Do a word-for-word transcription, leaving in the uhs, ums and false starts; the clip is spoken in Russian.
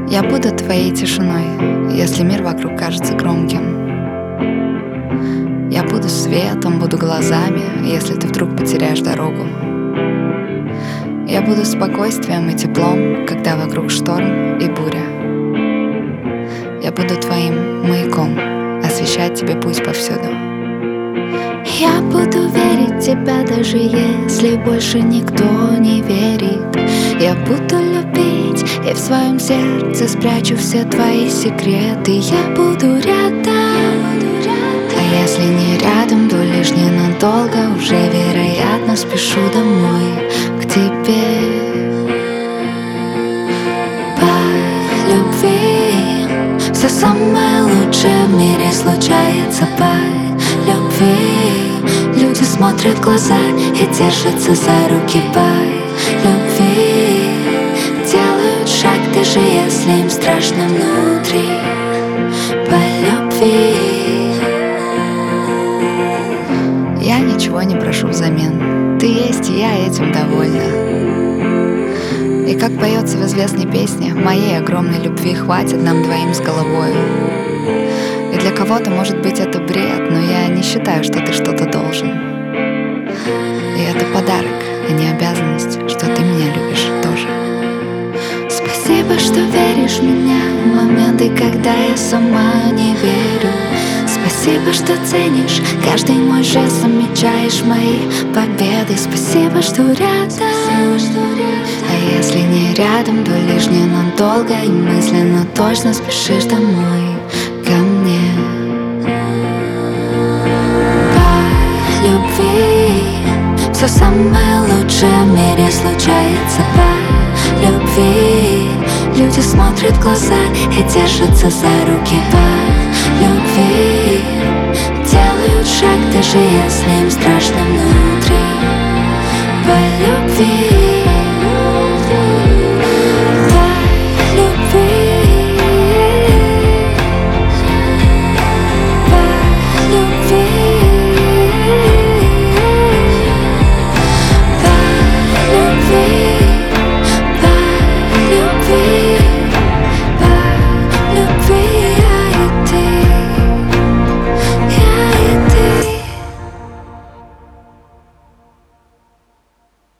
Я буду твоей тишиной, если мир вокруг кажется громким. Я буду светом, буду глазами, если ты вдруг потеряешь дорогу. Я буду спокойствием и теплом, когда вокруг шторм и буря. Я буду твоим маяком, освещать тебе путь повсюду. Я буду верить в тебя, даже если больше никто не верит. Я буду любить и в своем сердце спрячу все твои секреты. Я буду рядом, а если не рядом, то лишь ненадолго. Уже, вероятно, спешу домой к тебе. По любви все самое лучшее в мире случается по любви. Люди смотрят в глаза и держатся за руки по любви. Делают шаг, даже если им страшно внутри. По любви. Я ничего не прошу взамен. Ты есть, и я этим довольна. И как поется в известной песне, моей огромной любви хватит нам двоим с головой. И для кого-то, может быть, это бред, но я не считаю, что ты что-то должен. И это подарок, а не обязанность, что ты меня любишь тоже. Спасибо, что веришь в меня в моменты, когда я сама не верю. Спасибо, что ценишь каждый мой жест, замечаешь мои победы. Спасибо, что рядом. А если не рядом, то лишь ненадолго. И мысленно точно спешишь домой ко мне. По любви все самое лучшее в мире случается по любви. Люди смотрят в глаза и держатся за руки по любви. Делают шаг, даже если им страшно внутри. По любви.